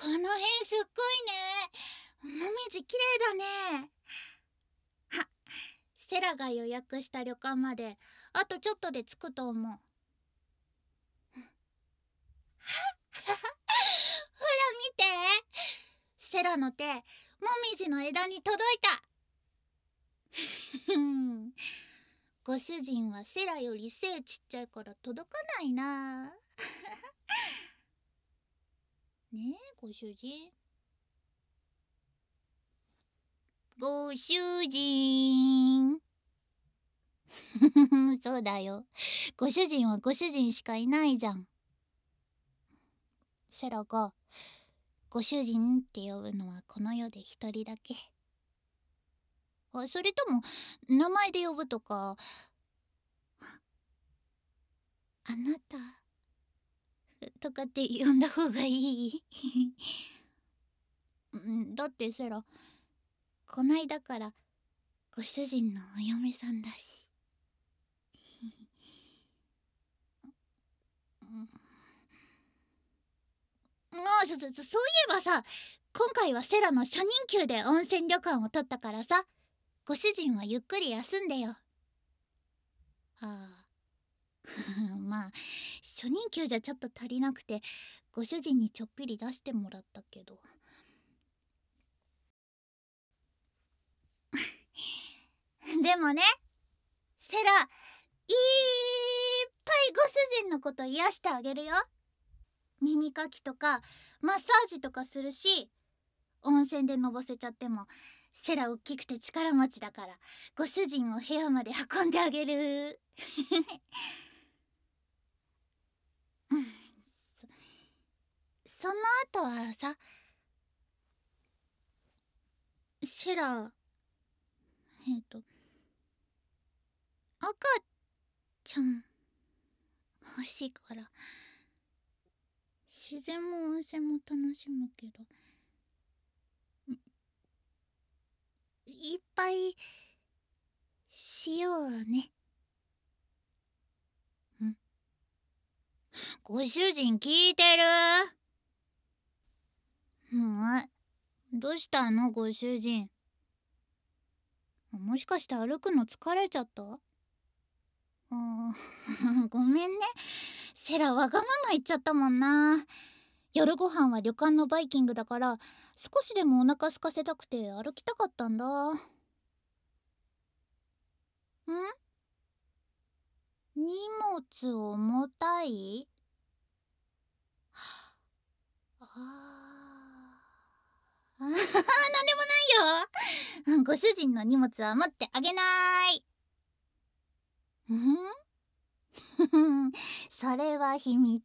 この辺すっごいね。もみじ綺麗だね。は、セラが予約した旅館まであとちょっとで着くと思う。ほら見て、セラの手もみじの枝に届いた。ご主人はセラより背ちっちゃいから届かないな。ねえご主人。ご主人。そうだよ、ご主人はご主人しかいないじゃん。セラがご主人って呼ぶのはこの世で一人だけ。それとも名前で呼ぶとか、あなたとかって呼んだ方がいい？だってセラ、こないだからご主人のお嫁さんだし。そういえばさ、今回はセラの初任給で温泉旅館を取ったからさ、ご主人はゆっくり休んでよ。まあ初任給じゃちょっと足りなくて、ご主人にちょっぴり出してもらったけど。でもね、セラ、いっぱいご主人のこと癒してあげるよ。耳かきとかマッサージとかするし、温泉でのぼせちゃってもセラおっきくて力持ちだからご主人を部屋まで運んであげる。その後はさ、セラ、赤ちゃん欲しいから、自然も温泉も楽しむけど、いっぱいしようね。ご主人聞いてる？どうしたのご主人。もしかして歩くの疲れちゃった？ごめんね、セラわがまま言っちゃったもんな。夜ご飯は旅館のバイキングだから、少しでもお腹空かせたくて歩きたかったんだ。荷物重たい？なんでもないよ。ご主人の荷物は持ってあげない。それは秘密。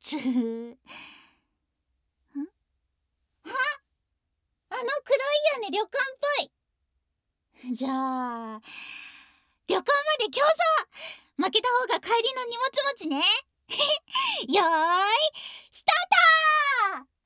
あの黒い屋根旅館っぽい。じゃあ旅館まで競争。負けた方が帰りの荷物持ちね。よーいスタート。